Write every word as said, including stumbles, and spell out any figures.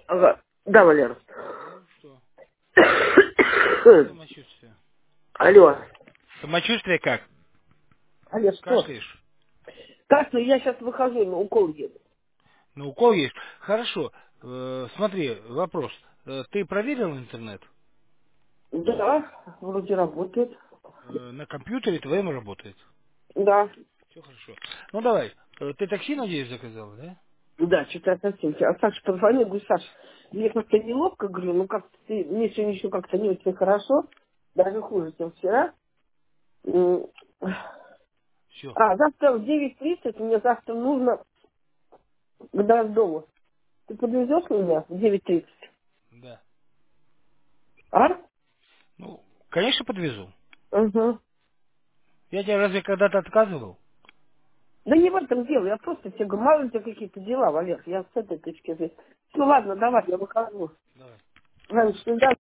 Ага. Да, Валера. Ну что, как самочувствие? Алло. Самочувствие как? Алло, что? Кашляешь? Так, ну я сейчас выхожу, на укол еду. На укол есть? Хорошо. Э, смотри, вопрос. Э, ты проверил интернет? Да, вроде работает. Э, на компьютере твоем работает? Да. Все хорошо. Ну давай. Э, ты такси, надеюсь, заказал, да? Да, что-то я совсем. А Саша позвонил, говорю, Саш, мне как-то неловко, говорю, ну как-то ты, мне сегодня еще как-то не очень хорошо, даже хуже, чем вчера. М, Все. А, завтра в девять тридцать мне завтра нужно к Дроздову. Ты подвезешь меня в девять тридцать? Да. А? Ну, конечно, подвезу. Угу. Я тебе разве когда-то отказывал? Да не в этом дело, я просто тебе говорю, мало ли у тебя какие-то дела, Валер, я с этой точки зрения. Ну ладно, давай, я выхожу. Давай. Раньше, да,